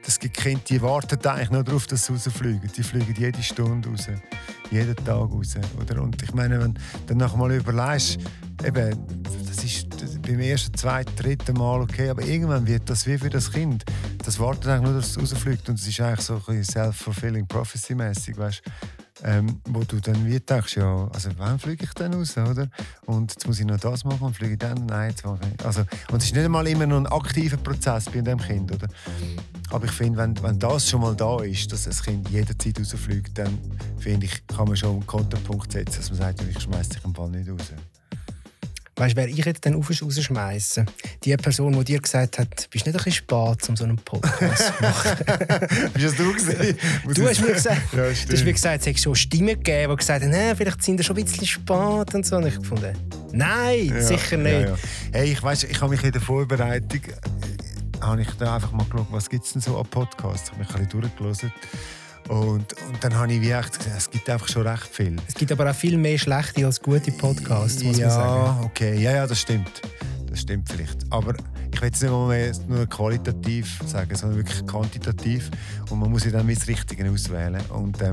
es gibt Kinder, die warten eigentlich nur darauf, dass sie rausfliegen. Die fliegen jede Stunde raus, jeden Tag raus. Oder? Und ich meine, wenn du dann noch mal überlegst, eben, das ist beim ersten, zweiten, dritten Mal okay, aber irgendwann wird das wie für das Kind. Das wartet eigentlich nur, dass es rausfliegt. Und es ist eigentlich so ein bisschen self-fulfilling prophecy-mässig, weißt du? Wo du dann wie denkst, ja, also wann fliege ich denn raus, oder? Und jetzt muss ich noch das machen und fliege ich dann? Nein, jetzt mache ich. Also, und es ist nicht einmal immer noch ein aktiver Prozess bei dem Kind, oder? Aber ich finde, wenn das schon mal da ist, dass das Kind jederzeit rausfliegt, dann finde ich, kann man schon einen Konterpunkt setzen, dass man sagt, ich schmeiße dich im Fall nicht raus. Weißt du, wer ich jetzt dann rausschmeißen? Die Person, die dir gesagt hat, bist nicht ein bisschen spät, um so einen Podcast zu machen. Bist das du gesehen? Du hast mir gesagt, ja, du hast mir gesagt, es hätte schon Stimmen gegeben, die gesagt haben, vielleicht sind wir schon ein bisschen spät und so. Und ich gefunden, nein, ja, sicher nicht. Ja, ja. Hey, ich habe mich in der Vorbereitung habe ich da einfach mal geschaut, was gibt es denn so an Podcasts? Ich habe mich ein bisschen durchgelesen. Und dann habe ich echt gesagt, es gibt einfach schon recht viel. Es gibt aber auch viel mehr schlechte als gute Podcasts, muss man sagen. Ja, okay. Ja, das stimmt. Das stimmt vielleicht. Aber ich will jetzt nicht mehr nur qualitativ sagen, sondern wirklich quantitativ. Und man muss ja dann das Richtige auswählen.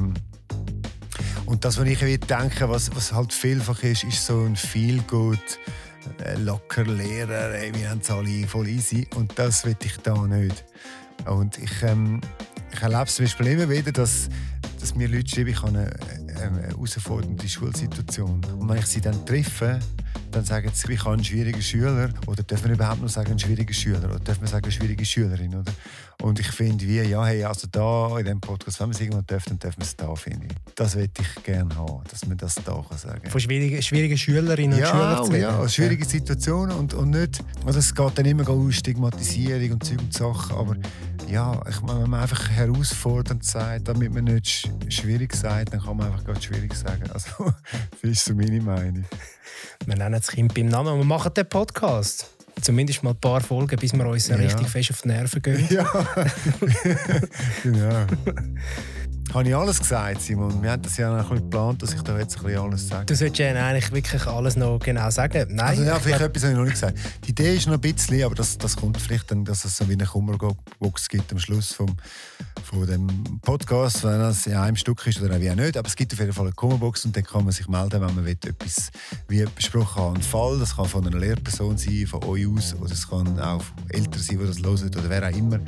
Und das, was ich denke, was halt vielfach ist so ein Feel-Good, locker Lehrer, wir haben es alle voll easy. Und das will ich da nicht. Und ich erlebe es zum Beispiel immer wieder, dass mir Leute schreiben, ich habe eine herausfordernde Schulsituation. Und wenn ich sie dann treffe, dann sagen sie, ich habe einen schwierigen Schüler. Oder dürfen wir überhaupt noch sagen, einen schwierigen Schüler? Oder dürfen wir sagen, eine schwierige Schülerin? Oder? Und ich finde, also da in diesem Podcast, wenn wir es irgendwann dürfen, dann dürfen wir es da, finde ich. Das möchte ich gerne haben, dass man das da sagen kann. Von schwierigen Schülerinnen und Schülern zu reden. Ja, schwierige Situationen und nicht. Also es geht dann immer um Stigmatisierung und Zeug und Sachen, aber ja, wenn man einfach herausfordernd sagt, damit man nicht schwierig sagt, dann kann man einfach gerade schwierig sagen. Also, das ist so meine Meinung. Wir nennen das Kind beim Namen und wir machen den Podcast. Zumindest mal ein paar Folgen, bis wir uns richtig fest auf die Nerven gehen. Ja, genau. Habe ich alles gesagt, Simon? Wir haben das ja noch geplant, dass ich da jetzt ein bisschen alles sage. Du solltest ja eigentlich wirklich alles noch genau sagen. Nein, also ja, vielleicht etwas habe ich noch nicht gesagt. Die Idee ist noch ein bisschen, aber das kommt vielleicht dann, dass es so wie eine Kummerbox gibt am Schluss von dem Podcast, wenn es in einem Stück ist oder auch wie auch nicht. Aber es gibt auf jeden Fall eine Kummerbox und dann kann man sich melden, wenn man etwas wie besprochen hat. Ein Fall, das kann von einer Lehrperson sein, von euch aus, oder es kann auch Eltern sein, die das hören oder wer auch immer.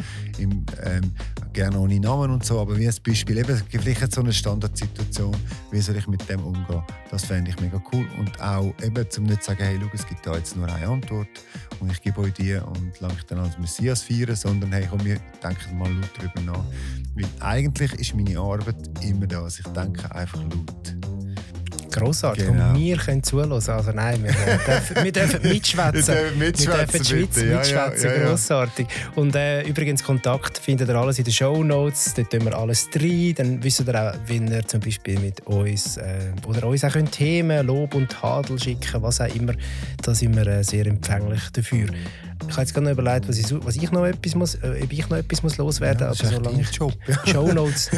Gerne ohne Namen und so, aber wie ein Beispiel, eben, vielleicht so eine Standardsituation, wie soll ich mit dem umgehen, das fände ich mega cool. Und auch eben, um nicht zu sagen, hey, schau, es gibt da jetzt nur eine Antwort und ich gebe euch die und lasse mich dann als Messias feiern, sondern hey, komm, wir denken mal laut darüber nach. Weil eigentlich ist meine Arbeit immer das, ich denke einfach laut. Grossartig. Genau. Und wir können zuhören. Also nein, wir dürfen mitschwätzen. Wir dürfen mitschwätzen. Grossartig. Und übrigens, Kontakt findet ihr alles in den Shownotes. Dort tun wir alles rein. Dann wisst ihr auch, wie ihr zum Beispiel mit uns oder uns auch Themen, Lob und Tadel schicken, was auch immer. Da sind wir sehr empfänglich dafür. Ich habe jetzt gerade noch überlegt, ob ich noch etwas loswerden muss. Das ist dein Job. Shownotes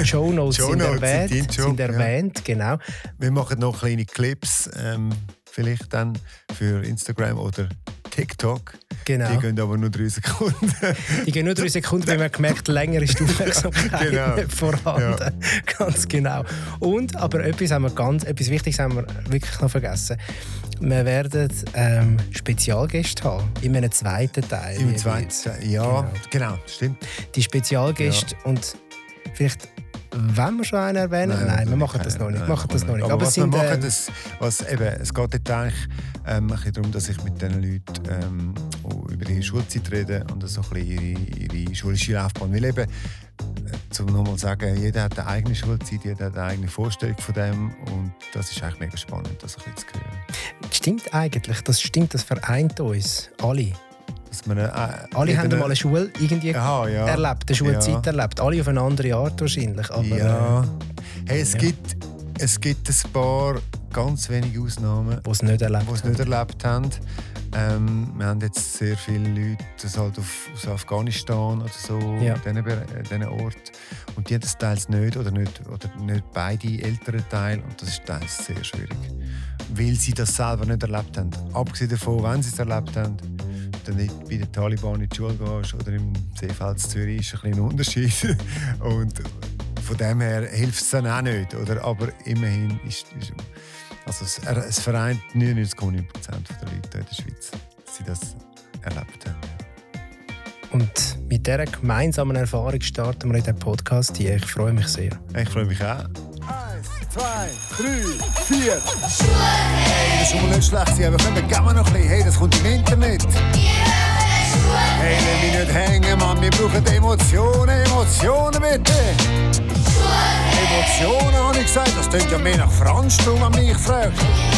sind erwähnt, genau. Wir machen noch kleine Clips, vielleicht dann für Instagram oder TikTok. Genau. Die gehen aber nur 3 Sekunden. Die gehen nur 3 Sekunden, weil man gemerkt, länger ist die Aufmerksamkeit nicht vorhanden. Ja. Ganz genau. Und, aber etwas Wichtiges haben wir wirklich noch vergessen. Wir werden Spezialgäste haben, in einem zweiten Teil. Im zweiten Teil, ja, genau, stimmt. Die Spezialgäste und vielleicht... Wenn wir schon einen erwähnen? Nein, wir machen das noch nicht. Aber was wir machen, es geht jetzt eigentlich ein bisschen darum, dass ich mit diesen Leuten über ihre Schulzeit rede und so ein bisschen ihre schulische Laufbahn. Weil eben, um nochmal zu sagen, jeder hat eine eigene Schulzeit, jeder hat eine eigene Vorstellung von dem und das ist eigentlich mega spannend, das ein bisschen zu hören. Stimmt eigentlich, das vereint uns alle. Alle haben mal eine Schule irgendwie erlebt, eine Schulzeit erlebt. Alle auf eine andere Art wahrscheinlich. Aber, hey, es gibt ein paar ganz wenige Ausnahmen, die es nicht erlebt haben. Wir haben jetzt sehr viele Leute halt aus Afghanistan oder so, diesen Ort. Und die haben das teils nicht oder nicht beide älteren Teile. Und das ist teils sehr schwierig. Weil sie das selber nicht erlebt haben. Abgesehen davon, wenn sie es erlebt haben, ob du nicht bei den Taliban in die Schule gehst oder im Seefeld Zürich, ist ein bisschen ein Unterschied. Und von dem her hilft es dann auch nicht. Oder? Aber immerhin also es vereint 99,9% der Leute in der Schweiz, dass sie das erlebt haben. Und mit dieser gemeinsamen Erfahrung starten wir in diesem Podcast hier. Ich freue mich sehr. Ich freue mich auch. 1, 2, 3, 4. Hey, das ist schon mal nicht schlecht, aber können wir noch ein bisschen. Hey, das kommt im Internet. Hey, lass mich nicht hängen, Mann. Wir brauchen Emotionen. Emotionen bitte. Emotionen, habe ich gesagt. Das klingt ja mehr nach Franz, wenn man mich fragt.